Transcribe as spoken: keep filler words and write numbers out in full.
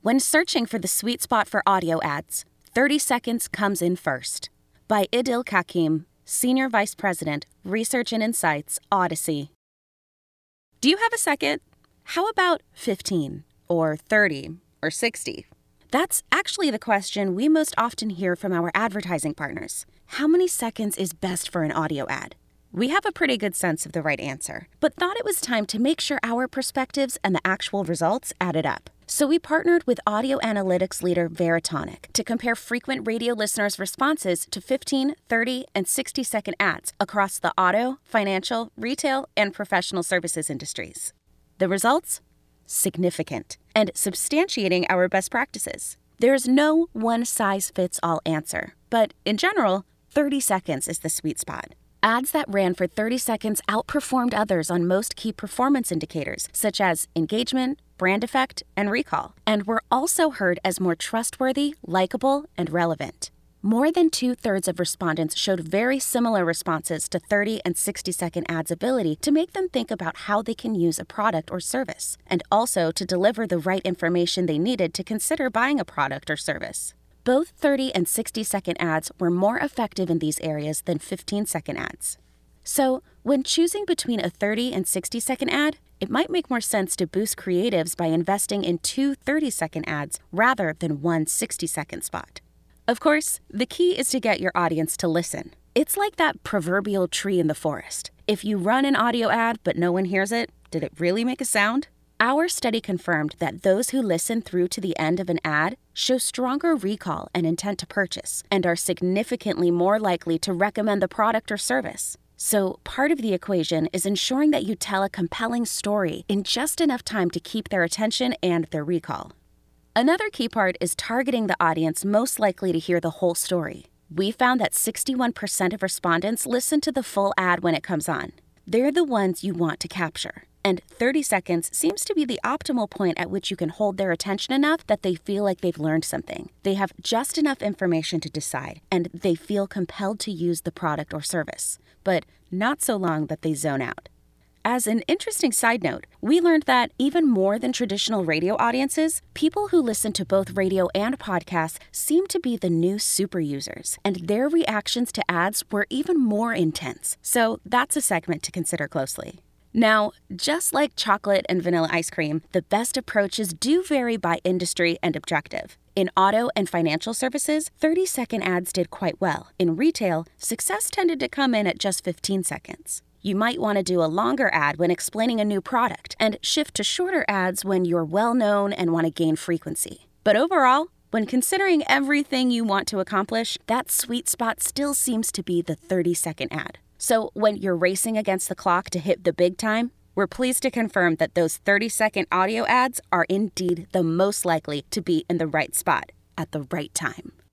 When searching for the sweet spot for audio ads, thirty seconds comes in first. By Idil Kakim, Senior Vice President, Research and Insights, Odyssey. Do you have a second? How about fifteen, or thirty, or sixty? That's actually the question we most often hear from our advertising partners. How many seconds is best for an audio ad? We have a pretty good sense of the right answer, but thought it was time to make sure our perspectives and the actual results added up. So we partnered with audio analytics leader Veritonic to compare frequent radio listeners' responses to fifteen, thirty, and sixty second ads across the auto, financial, retail, and professional services industries. The results? Significant, and substantiating our best practices. There's no one-size-fits-all answer, but in general, thirty seconds is the sweet spot. Ads that ran for thirty seconds outperformed others on most key performance indicators, such as engagement, brand effect, and recall, and were also heard as more trustworthy, likable, and relevant. More than two-thirds of respondents showed very similar responses to thirty and sixty second ads' ability to make them think about how they can use a product or service, and also to deliver the right information they needed to consider buying a product or service. Both thirty and sixty second ads were more effective in these areas than fifteen second ads. So, when choosing between a thirty and sixty second ad, it might make more sense to boost creatives by investing in two thirty second ads rather than one sixty second spot. Of course, the key is to get your audience to listen. It's like that proverbial tree in the forest. If you run an audio ad but no one hears it, did it really make a sound? Our study confirmed that those who listen through to the end of an ad show stronger recall and intent to purchase and are significantly more likely to recommend the product or service. So part of the equation is ensuring that you tell a compelling story in just enough time to keep their attention and their recall. Another key part is targeting the audience most likely to hear the whole story. We found that sixty-one percent of respondents listen to the full ad when it comes on. They're the ones you want to capture. And thirty seconds seems to be the optimal point at which you can hold their attention enough that they feel like they've learned something. They have just enough information to decide, and they feel compelled to use the product or service, but not so long that they zone out. As an interesting side note, we learned that even more than traditional radio audiences, people who listen to both radio and podcasts seem to be the new super users, and their reactions to ads were even more intense. So that's a segment to consider closely. Now, just like chocolate and vanilla ice cream, the best approaches do vary by industry and objective. In auto and financial services, thirty second ads did quite well. In retail, success tended to come in at just fifteen seconds. You might want to do a longer ad when explaining a new product and shift to shorter ads when you're well-known and want to gain frequency. But overall, when considering everything you want to accomplish, that sweet spot still seems to be the thirty second ad. So when you're racing against the clock to hit the big time, we're pleased to confirm that those thirty second audio ads are indeed the most likely to be in the right spot at the right time.